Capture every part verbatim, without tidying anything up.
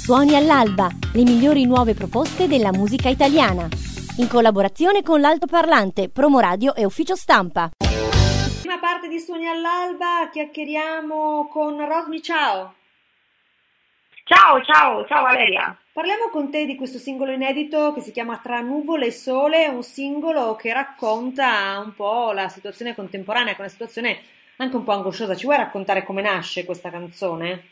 Suoni all'alba, le migliori nuove proposte della musica italiana. In collaborazione con l'Altoparlante, Promo Radio e Ufficio Stampa. Prima parte di Suoni all'alba, chiacchieriamo con Rosmi, ciao! Ciao, ciao, ciao Valeria! Parliamo con te di questo singolo inedito che si chiama Tra nuvole e sole, un singolo che racconta un po' la situazione contemporanea, con una situazione anche un po' angosciosa. Ci vuoi raccontare come nasce questa canzone?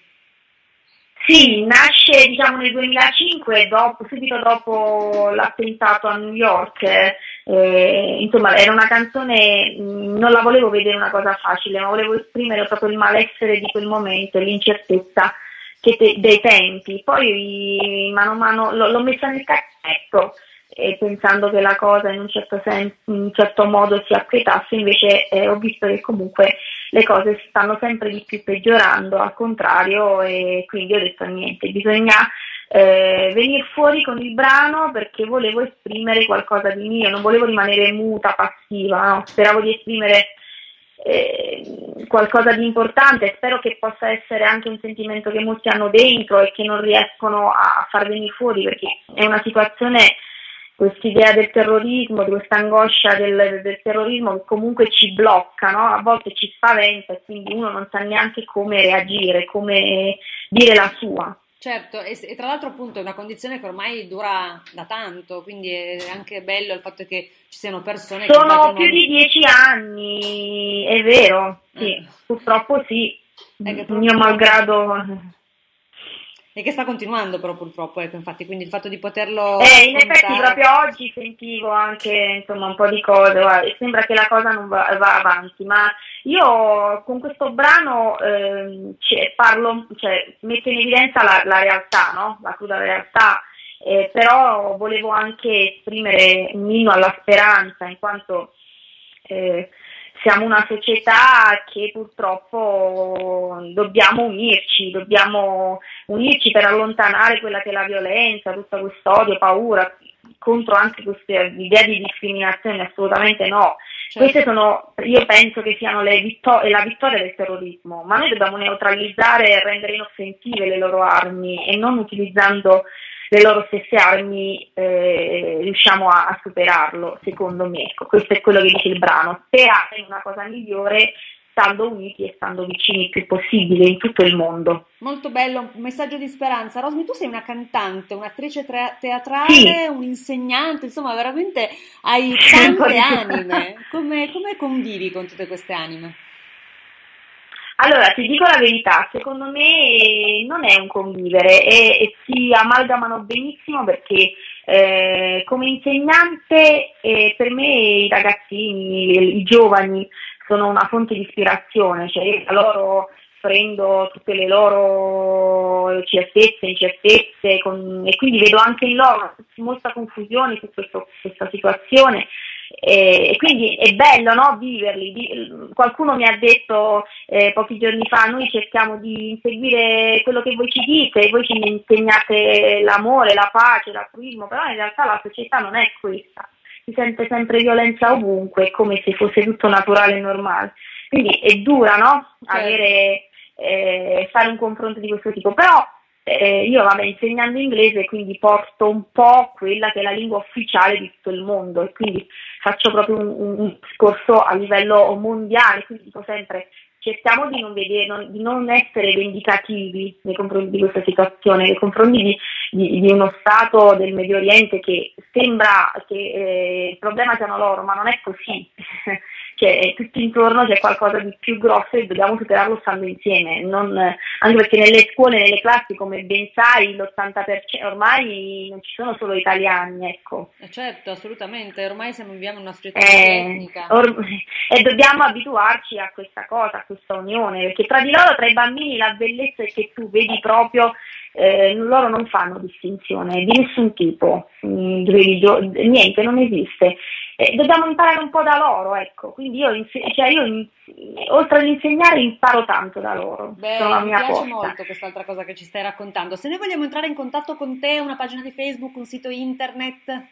Sì, nasce diciamo nel duemilacinque, dopo, subito dopo l'attentato a New York. Eh, insomma, era una canzone, non la volevo vedere una cosa facile, ma volevo esprimere proprio il malessere di quel momento, l'incertezza che te, dei tempi. Poi mano a mano l'ho, l'ho messa nel cassetto, eh, pensando che la cosa in un certo senso, in un certo modo si acquietasse, invece eh, ho visto che comunque le cose stanno sempre di più peggiorando, al contrario, e quindi ho detto niente, bisogna eh, venire fuori con il brano perché volevo esprimere qualcosa di mio, non volevo rimanere muta, passiva, no? Speravo di esprimere eh, qualcosa di importante, spero che possa essere anche un sentimento che molti hanno dentro e che non riescono a far venire fuori, perché è una situazione, quest'idea del terrorismo, di questa angoscia del, del terrorismo che comunque ci blocca, no? A volte ci spaventa e quindi uno non sa neanche come reagire, come dire la sua. Certo, e, e tra l'altro appunto è una condizione che ormai dura da tanto, quindi è anche bello il fatto che ci siano persone Sono che... Sono più di dieci anni, è vero, sì, eh. purtroppo sì, eh, mio malgrado... E che sta continuando però purtroppo, ecco, infatti, quindi il fatto di poterlo... Eh, in effetti proprio oggi sentivo anche insomma un po' di cose, guarda, e sembra che la cosa non va, va avanti, ma io con questo brano eh, cioè, parlo, cioè, metto in evidenza la, la realtà, no? La cruda realtà, eh, però volevo anche esprimere un inno alla speranza, in quanto... Eh, siamo una società che purtroppo dobbiamo unirci, dobbiamo unirci per allontanare quella che è la violenza, tutto questo odio, paura, contro anche queste idee di discriminazione, assolutamente no. Certo. Queste sono, io penso che siano le vittor- la vittoria del terrorismo, ma noi dobbiamo neutralizzare e rendere inoffensive le loro armi e non utilizzando le loro stesse armi eh, riusciamo a, a superarlo, secondo me. Ecco, questo è quello che dice il brano, sperare in una cosa migliore stando uniti e stando vicini il più possibile in tutto il mondo. Molto bello, un messaggio di speranza. Rosmi, tu sei una cantante, un'attrice tre- teatrale, sì. un insegnante, insomma veramente hai tante anime. Come, come convivi con tutte queste anime? Allora, ti dico la verità, secondo me non è un convivere e, e si amalgamano benissimo perché eh, come insegnante eh, per me i ragazzini, i giovani sono una fonte di ispirazione, cioè io da loro prendo tutte le loro certezze, incertezze con, e quindi vedo anche in loro molta confusione su questo, questa situazione. E quindi è bello, no, viverli. Qualcuno mi ha detto eh, pochi giorni fa: noi cerchiamo di inseguire quello che voi ci dite, voi ci insegnate l'amore, la pace, l'altruismo, però in realtà la società non è questa, si sente sempre violenza ovunque, come se fosse tutto naturale e normale, quindi è dura, no, avere eh, fare un confronto di questo tipo, però Eh, io vabbè insegnando inglese quindi porto un po' quella che è la lingua ufficiale di tutto il mondo e quindi faccio proprio un, un, un discorso a livello mondiale, quindi dico sempre cerchiamo di non, vedere, non, di non essere vendicativi nei confronti di questa situazione, nei confronti di, di, di uno Stato del Medio Oriente che sembra che eh, il problema siano loro, ma non è così. Cioè, tutti intorno c'è qualcosa di più grosso e dobbiamo superarlo stando insieme, non, anche perché nelle scuole, nelle classi, come ben sai, l'ottanta per cento ormai non ci sono solo italiani, ecco. Eh certo, assolutamente, ormai siamo, viviamo in una società eh, etnica. Or- e dobbiamo abituarci a questa cosa, a questa unione, perché tra di loro, tra i bambini, la bellezza è che tu vedi proprio, eh, loro non fanno distinzione di nessun tipo, mh, religio- niente, non esiste. Eh, dobbiamo imparare un po' da loro, ecco, quindi io, cioè io oltre ad insegnare imparo tanto da loro. Beh, sono la mi mia piace porta. molto quest'altra cosa che ci stai raccontando. Se noi vogliamo entrare in contatto con te, una pagina di Facebook, un sito internet?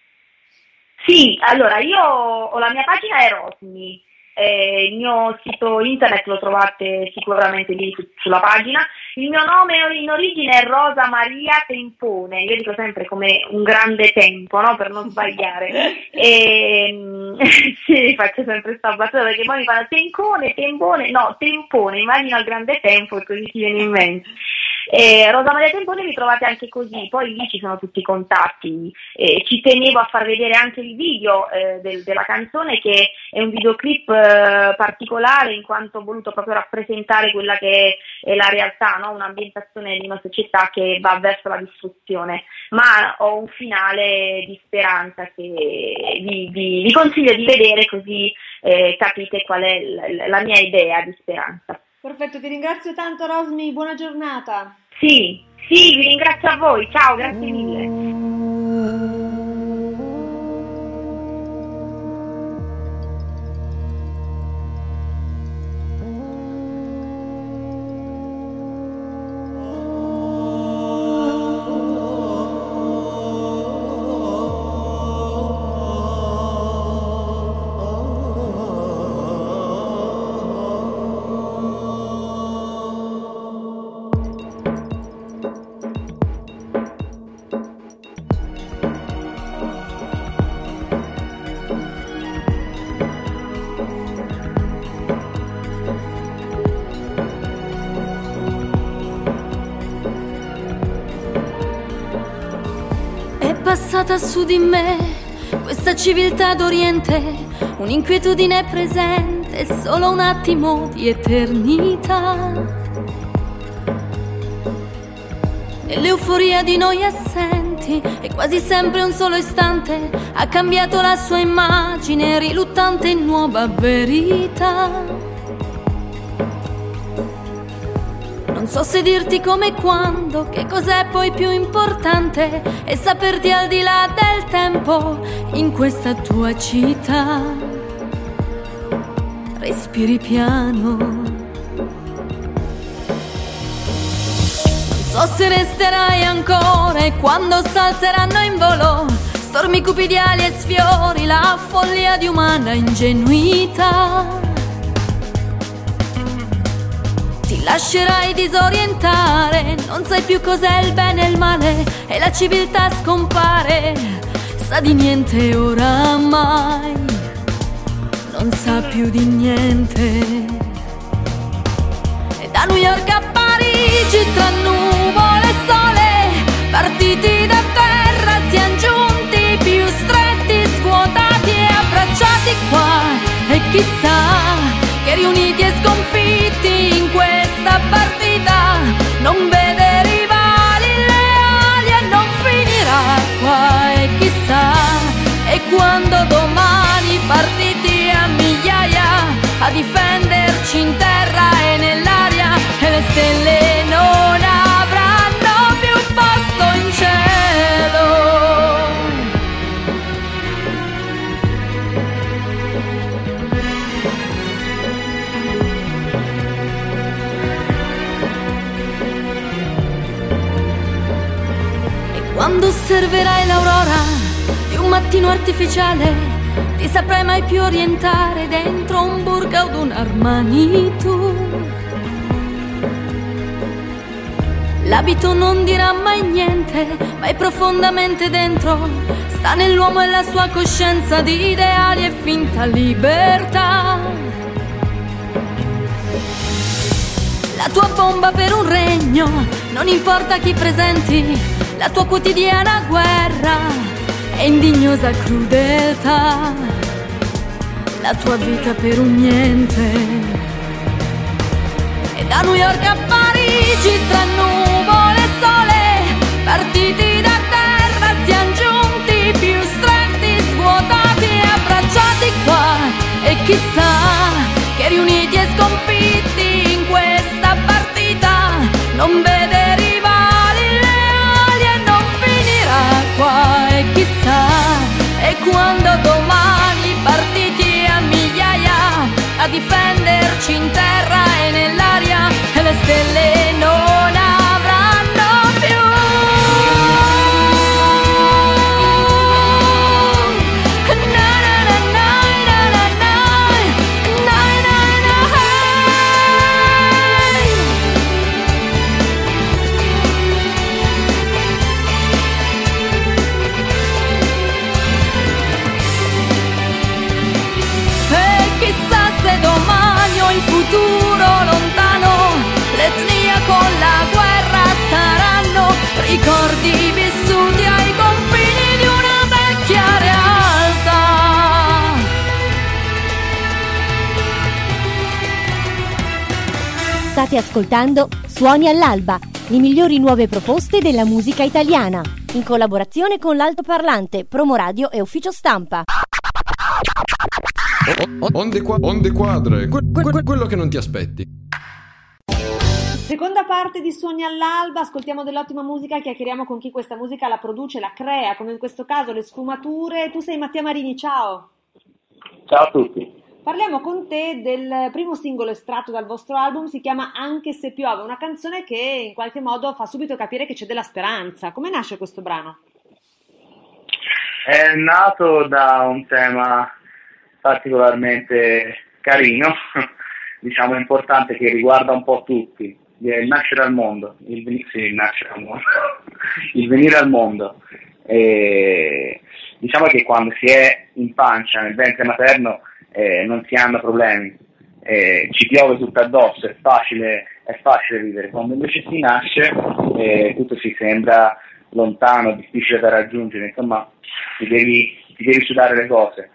Sì, allora io ho la mia pagina è Rosmi, eh, il mio sito internet lo trovate sicuramente lì su, sulla pagina, il mio nome in origine è Rosa Maria Tempone, io dico sempre come un grande tempo, no? Per non sbagliare. E, sì, faccio sempre sta battuta perché poi mi fanno Tencone, Tempone, no, Tempone, immagino il grande tempo e così ti viene in mente. Eh, Rosa Maria Tempone mi trovate anche così, poi lì ci sono tutti i contatti, eh, ci tenevo a far vedere anche il video eh, del, della canzone, che è un videoclip eh, particolare in quanto ho voluto proprio rappresentare quella che è, è la realtà, no? Un'ambientazione di una società che va verso la distruzione, ma ho un finale di speranza che vi, vi, vi consiglio di vedere, così eh, capite qual è la, la mia idea di speranza. Perfetto, ti ringrazio tanto Rosmi, buona giornata. Sì, sì, vi ringrazio a voi, ciao, grazie mille. Passata su di me questa civiltà d'Oriente, un'inquietudine presente, solo un attimo di eternità. Nell'euforia di noi assenti, e quasi sempre un solo istante ha cambiato la sua immagine, riluttante in nuova verità. Non so se dirti come e quando, che cos'è poi più importante, è saperti al di là del tempo in questa tua città. Respiri piano. Non so se resterai ancora e quando s'alzeranno in volo stormi cupidiali e sfiori la follia di umana ingenuità. Ti lascerai disorientare, non sai più cos'è il bene e il male, e la civiltà scompare, sa di niente oramai, non sa più di niente. E da New York a Parigi, tra nuvole e sole, partiti da terra, siamo giunti più stretti, svuotati e abbracciati qua. E chissà che riuniti e sconfitti in questa partita non vede rivali leali e non finirà qua. E chissà, e quando domani partiti a migliaia a difenderci in terra e nell'aria, e le stelle non avranno più posto in cielo. Quando osserverai l'aurora di un mattino artificiale, ti saprai mai più orientare dentro un burka o un Armani tu. L'abito non dirà mai niente, ma è profondamente dentro, sta nell'uomo e la sua coscienza di ideali e finta libertà. La tua bomba per un regno, non importa chi presenti, la tua quotidiana guerra è indignosa crudeltà, la tua vita per un niente. E da New York a Parigi, tra nuvole e sole, partiti da terra, siamo giunti più stretti, svuotati e abbracciati qua. E chissà che riuniti e sconfitti in questa partita non vede rivali leali e non finirà qua. E chissà, e quando domani partiti a migliaia a difenderci in terra e nell'aria, e le stelle non avranno più State ascoltando Suoni all'alba, le migliori nuove proposte della musica italiana, in collaborazione con l'Altoparlante, Promoradio e Ufficio Stampa. Onde, qua- onde quadre, que- que- quello che non ti aspetti. Seconda parte di Suoni all'alba, ascoltiamo dell'ottima musica, chiacchieriamo con chi questa musica la produce, la crea, come in questo caso le sfumature. Tu sei Mattia Marini, ciao! Ciao a tutti! Parliamo con te del primo singolo estratto dal vostro album, si chiama Anche se piove, una canzone che in qualche modo fa subito capire che c'è della speranza. Come nasce questo brano? È nato da un tema particolarmente carino, diciamo importante, che riguarda un po' tutti, il nascere al mondo, il, ven- sì, il nascere al mondo, il venire al mondo. E diciamo che quando si è in pancia, nel ventre materno, eh, non si hanno problemi, eh, ci piove tutto addosso, è facile, è facile vivere. Quando invece si nasce, eh, tutto si sembra lontano, difficile da raggiungere, insomma, ti devi, ti devi sudare le cose.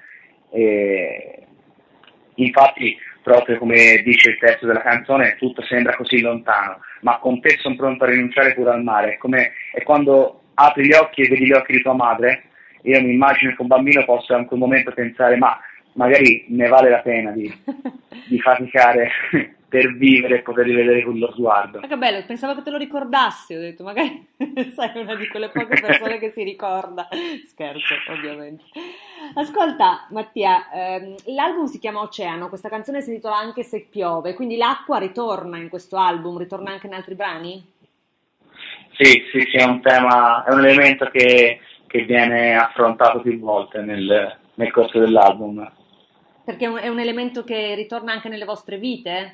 E infatti, proprio come dice il testo della canzone, tutto sembra così lontano, ma con te sono pronto a rinunciare pure al mare. È come è quando apri gli occhi e vedi gli occhi di tua madre. Io mi immagino che un bambino possa in quel momento pensare, ma magari ne vale la pena di, di faticare per vivere e poter rivedere quello sguardo. Ma che bello, pensavo che te lo ricordassi, ho detto, magari sei una di quelle poche persone che si ricorda. Scherzo, ovviamente. Ascolta, Mattia, ehm, l'album si chiama Oceano, questa canzone si intitola Anche se piove, quindi l'acqua ritorna in questo album, ritorna anche in altri brani? Sì, sì, sì, è un tema, è un elemento che, che viene affrontato più volte nel, nel corso dell'album. Perché è un, è un elemento che ritorna anche nelle vostre vite?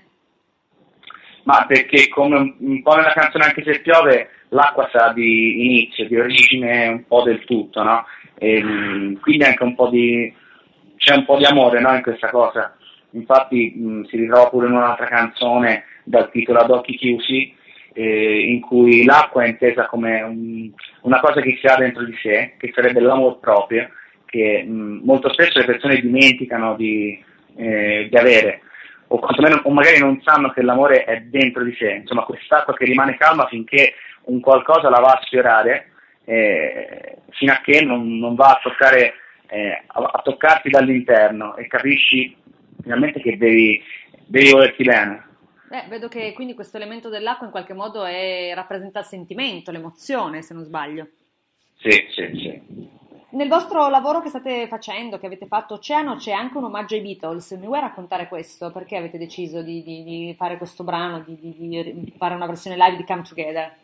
Ma perché, come un, un po' nella canzone Anche se piove, l'acqua sa di inizio, di origine un po' del tutto, no? E, quindi anche un po' di, c'è un po' di amore, no, in questa cosa. Infatti mh, si ritrova pure in un'altra canzone dal titolo Ad occhi chiusi, eh, in cui l'acqua è intesa come un, una cosa che si ha dentro di sé, che sarebbe l'amor proprio, che mh, molto spesso le persone dimenticano di, eh, di avere, o quantomeno o magari non sanno che l'amore è dentro di sé. Insomma, quest'acqua che rimane calma finché un qualcosa la va a sfiorare, eh, fino a che non, non va a toccare, eh, a, a toccarti dall'interno e capisci finalmente che devi, devi volerti bene. Beh, vedo che quindi questo elemento dell'acqua in qualche modo è, rappresenta il sentimento, l'emozione, se non sbaglio. Sì, sì, sì. Nel vostro lavoro che state facendo, che avete fatto Oceano, c'è anche un omaggio ai Beatles. Mi vuoi raccontare questo? Perché avete deciso di, di, di fare questo brano, di, di, di fare una versione live di Come Together?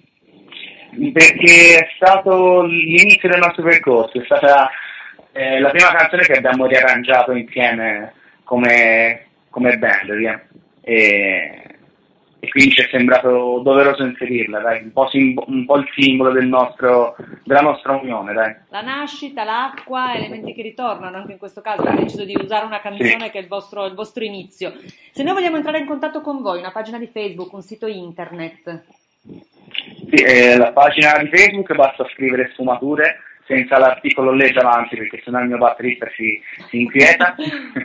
Perché è stato l'inizio del nostro percorso, è stata eh, la prima canzone che abbiamo riarrangiato insieme come, come band, via. E, e quindi ci è sembrato doveroso inserirla, dai, un po', sim- un po' il simbolo del nostro, della nostra unione, dai. La nascita, l'acqua, elementi che ritornano, anche in questo caso avete deciso di usare una canzone sì, che è il vostro, il vostro inizio. Se noi vogliamo entrare in contatto con voi, una pagina di Facebook, un sito internet? Sì, eh, la pagina di Facebook basta scrivere Sfumature senza l'articolo legge avanti, perché sennò il mio batterista si, si inquieta.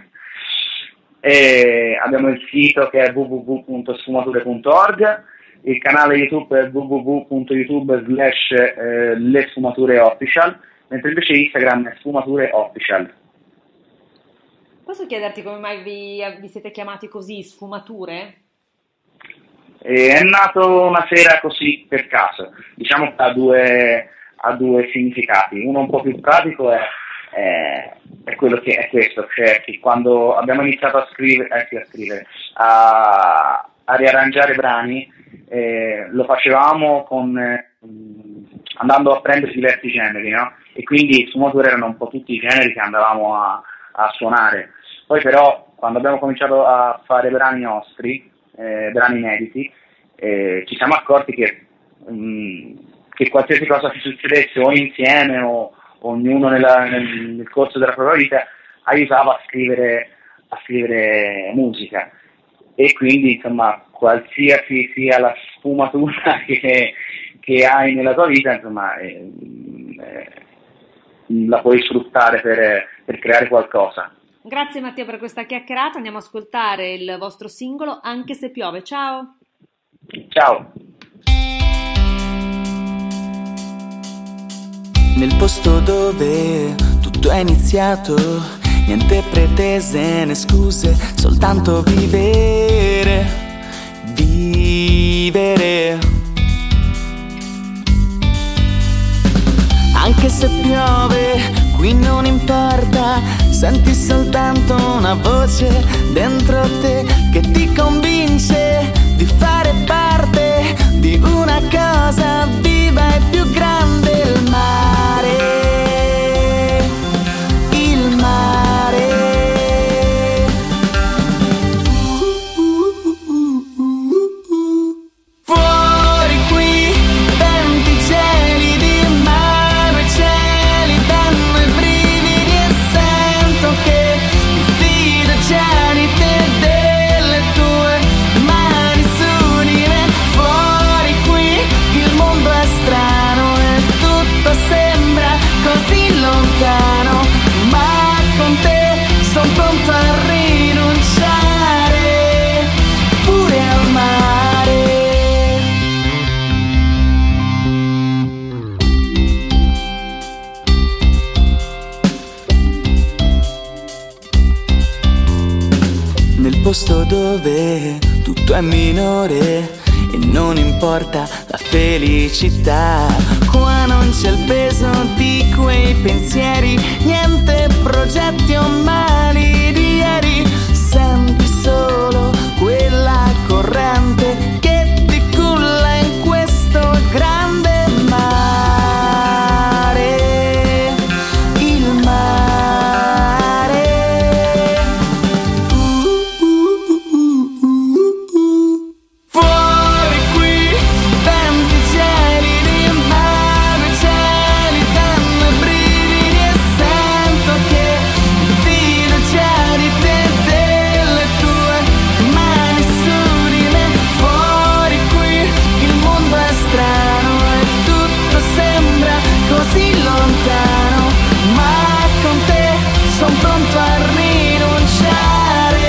E abbiamo il sito che è w w w punto sfumature punto org, il canale YouTube è w w w punto youtube slash le sfumature official, mentre invece Instagram è sfumature official. Posso chiederti come mai vi, vi siete chiamati così, Sfumature? E è nato una sera così per caso, diciamo che ha due, ha due significati. Uno un po' più pratico è È, è quello che è questo, cioè che quando abbiamo iniziato a scrivere, eh, sì, a, scrivere a, a riarrangiare brani, eh, lo facevamo con, eh, andando a prendere diversi generi, no? E quindi Sfumature erano un po' tutti i generi che andavamo a, a suonare. Poi però quando abbiamo cominciato a fare brani nostri, eh, brani inediti, eh, ci siamo accorti che, mh, che qualsiasi cosa ci succedesse o insieme o ognuno nella, nel, nel corso della propria vita aiutava a scrivere, a scrivere musica, e quindi insomma qualsiasi sia la sfumatura che, che hai nella tua vita, insomma eh, eh, la puoi sfruttare per, per creare qualcosa. Grazie Mattia per questa chiacchierata, andiamo a ascoltare il vostro singolo Anche se piove, ciao! Ciao. Nel posto dove tutto è iniziato, niente pretese né scuse, soltanto vivere, vivere. Anche se piove, qui non importa, senti soltanto una voce dentro te che ti convince di fare parte di una cosa viva e più grande, il mare, il mare. Fuori qui, venti gelidi, mare, cieli, danno i brividi e sento che mi fido già di te, delle tue mani su di me. Fuori qui, il mondo è strano e tutto sembra così lontano, ma con te sono pronto a rinunciare pure al mare. Nel posto dove tutto è minore e non importa la felicità, qua non c'è il peso di quei pensieri, niente progetti o mali di ieri, senti solo quella corrente che ti culla in questo grande mare, il mare. Fuori qui, venti gelidi, mare, cieli, danno i brividi e sento che mi fido già di te, delle tue mani su di me. Fuori qui, il mondo è strano e tutto sembra così lontano, ma con te son pronto a rinunciare.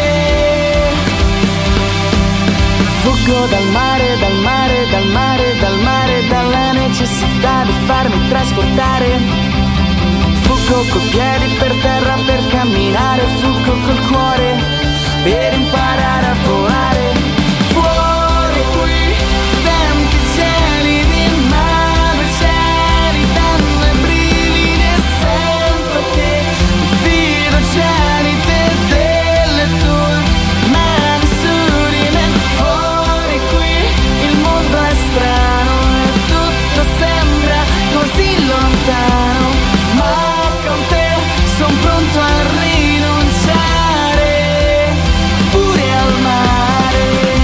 Fuggo dal mare, dal mare, dal mare, dal mare, dalla necessità di farmi trasportare. Fuggo coi piedi per terra per camminare, fuggo col cuore per imparare a volare. Fuori qui, venti gelidi, mare, cieli, danno i brividi e sento che mi fido già di te, delle tue mani su di me. Fuori qui, il mondo è strano e tutto sembra così lontano, ma con te son pronto a rinunciare pure al mare.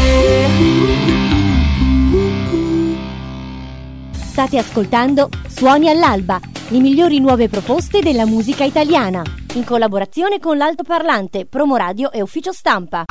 State ascoltando Suoni all'alba, le migliori nuove proposte della musica italiana, in collaborazione con l'altoparlante, Promoradio e Ufficio Stampa.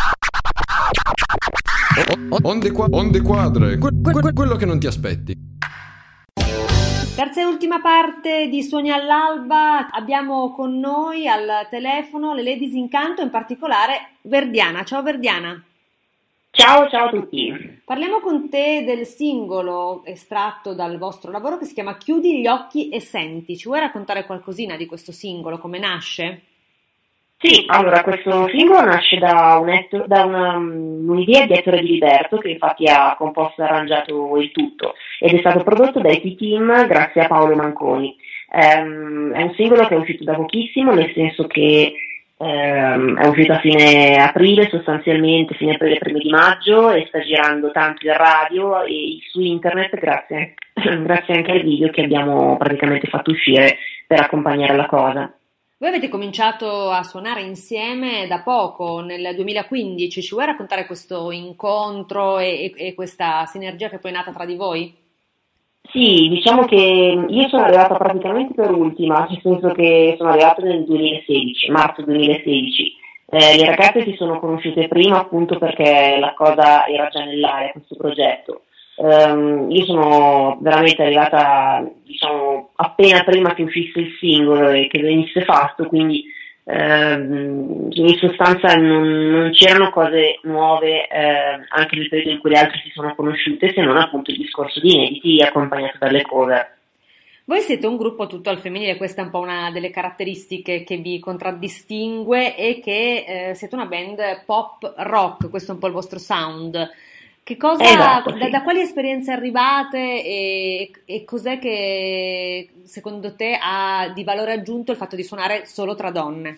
O- Onde, qua- onde quadre, que- que- que- quello che non ti aspetti. Terza e ultima parte di Suoni all'alba, abbiamo con noi al telefono le Ladies Incanto, in particolare Verdiana. Ciao Verdiana. Ciao, ciao a tutti. Parliamo con te del singolo estratto dal vostro lavoro che si chiama Chiudi gli occhi e senti. Ci vuoi raccontare qualcosina di questo singolo, come nasce? Sì, allora questo singolo nasce da, un etto- da una, un'idea di Ettore Di Liberto, che infatti ha composto e arrangiato il tutto, ed è stato prodotto dai T-Team grazie a Paolo Manconi. Um, è un singolo che è uscito da pochissimo, nel senso che um, è uscito a fine aprile, sostanzialmente fine aprile, primi di maggio, e sta girando tanto in radio e su internet grazie, grazie anche al video che abbiamo praticamente fatto uscire per accompagnare la cosa. Voi avete cominciato a suonare insieme da poco, nel duemilaquindici. Ci vuoi raccontare questo incontro e, e, e questa sinergia che poi è nata tra di voi? Sì, diciamo che io sono arrivata praticamente per ultima, nel senso che sono arrivata nel duemilasedici, marzo duemilasedici. Eh, le ragazze si sono conosciute prima appunto perché la cosa era già nell'aria, questo progetto. Um, io sono veramente arrivata, diciamo, appena prima che uscisse il singolo e che venisse fatto, quindi Ehm, in sostanza non, non c'erano cose nuove eh, anche nel periodo in cui le altre si sono conosciute, se non appunto il discorso di inediti accompagnato dalle cover. Voi siete un gruppo tutto al femminile, questa è un po' una delle caratteristiche che vi contraddistingue, e che eh, siete una band pop rock, questo è un po' il vostro sound. Che cosa, esatto, da, sì. da quali esperienze arrivate e, e cos'è che secondo te ha di valore aggiunto il fatto di suonare solo tra donne?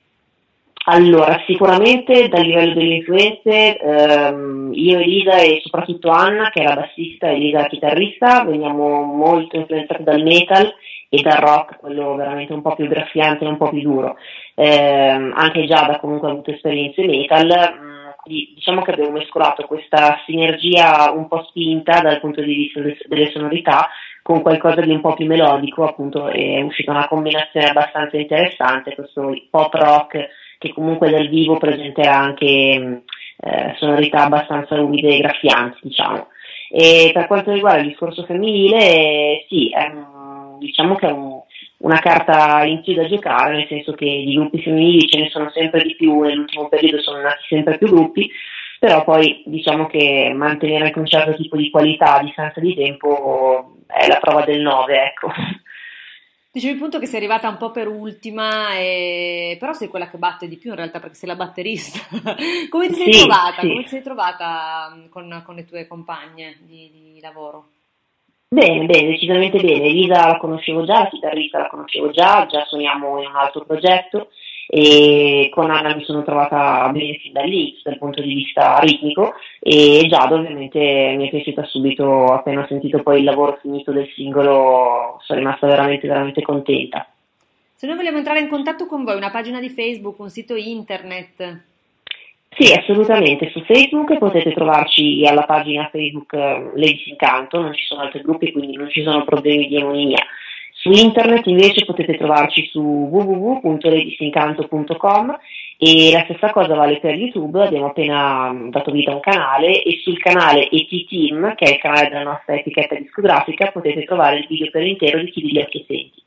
Allora, sicuramente dal livello delle influenze, ehm, io, Elisa e soprattutto Anna, che è la bassista, Elisa la chitarrista, veniamo molto influenzati dal metal e dal rock, quello veramente un po' più graffiante e un po' più duro. Ehm, anche Giada comunque ha avuto esperienze metal, mh, quindi diciamo che abbiamo mescolato questa sinergia un po' spinta dal punto di vista de- delle sonorità con qualcosa di un po' più melodico, appunto è uscita una combinazione abbastanza interessante, questo pop rock che comunque dal vivo presenterà anche eh, sonorità abbastanza umide e graffianti, diciamo. E per quanto riguarda il discorso femminile, sì, è un, diciamo che è un, una carta in più da giocare, nel senso che di gruppi femminili ce ne sono sempre di più, nell'ultimo periodo sono nati sempre più gruppi, però poi diciamo che mantenere anche un certo tipo di qualità a distanza di tempo è la prova del nove, ecco. Dicevi appunto che sei arrivata un po' per ultima, e... però sei quella che batte di più in realtà, perché sei la batterista. Come ti sei sì, trovata? Sì. Come ti sei trovata con, con le tue compagne di, di lavoro? Bene, bene, decisamente bene. Elisa la conoscevo già, la chitarrista la conoscevo già, già suoniamo in un altro progetto, e con Anna mi sono trovata bene fin dall'inizio dal punto di vista ritmico, e Giada ovviamente mi è piaciuta subito. Appena ho sentito poi il lavoro finito del singolo sono rimasta veramente veramente contenta. Se noi vogliamo entrare in contatto con voi, una pagina di Facebook, un sito internet? Sì, assolutamente, su Facebook potete trovarci alla pagina Facebook eh, Ladies Incanto, non ci sono altri gruppi, quindi non ci sono problemi di anonimia. Su internet invece potete trovarci su w w w punto ladisincanto punto com, e la stessa cosa vale per YouTube. Abbiamo appena dato vita a un canale, e sul canale E T Team, che è il canale della nostra etichetta discografica, potete trovare il video per intero di Chi di Occhi e Senti.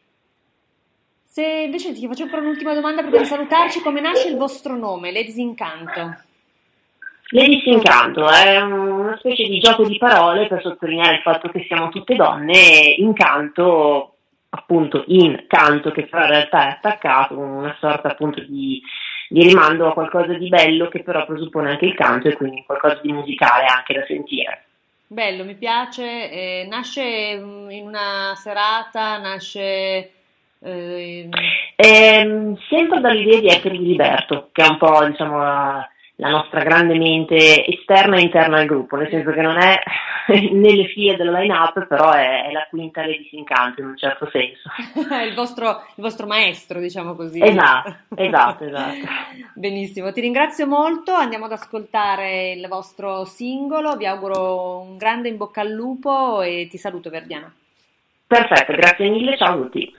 Se invece ti faccio ancora un'ultima domanda prima di salutarci, come nasce il vostro nome, Ladies Incanto? Ladies Incanto è una specie di gioco di parole per sottolineare il fatto che siamo tutte donne, incanto appunto in canto, che però in realtà è attaccato, una sorta appunto di, di rimando a qualcosa di bello che però presuppone anche il canto, e quindi qualcosa di musicale anche da sentire. Bello, mi piace. Eh, nasce in una serata, nasce... Eh... Eh, sempre dall'idea di essere di Liberto, che è un po' diciamo la, la nostra grande mente esterna e interna al gruppo, nel senso che non è nelle file della line-up, però è, è la quinta Ladies Incanto in un certo senso. il, vostro, il vostro maestro, diciamo così. Esatto, esatto, esatto. Benissimo, ti ringrazio molto, andiamo ad ascoltare il vostro singolo, vi auguro un grande in bocca al lupo e ti saluto, Verdiana. Perfetto, grazie mille, ciao a tutti.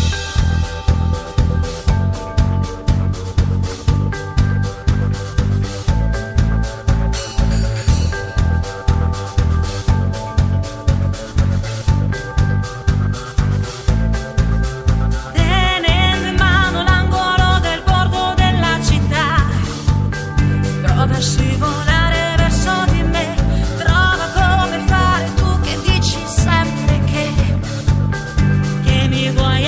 Scivolare verso di me, trova come fare tu che dici sempre che, che mi vuoi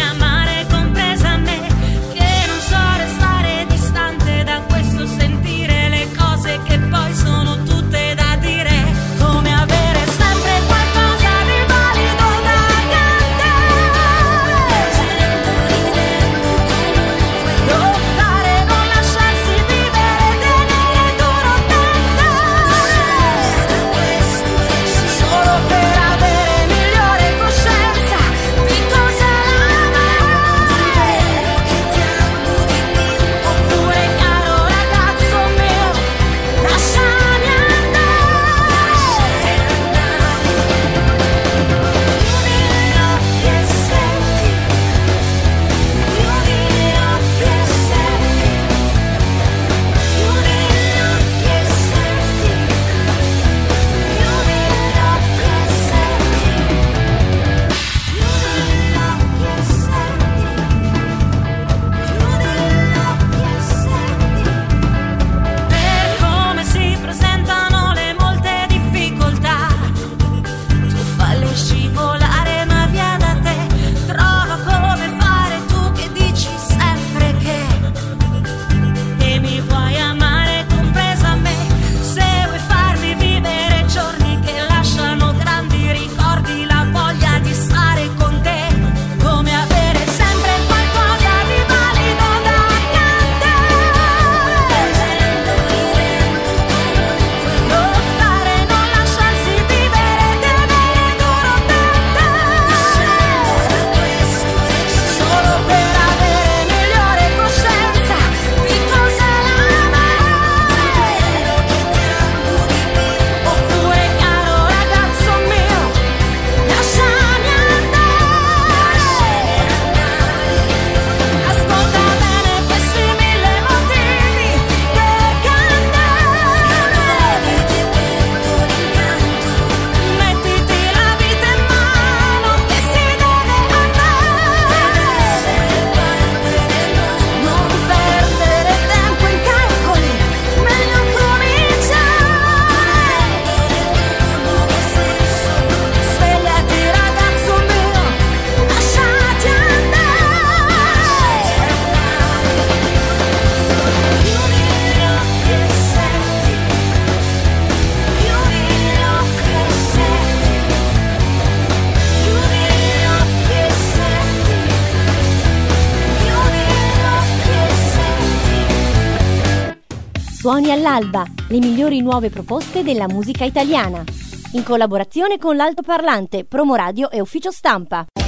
Suoni all'alba, le migliori nuove proposte della musica italiana. In collaborazione con l'Altoparlante, Promoradio e Ufficio Stampa.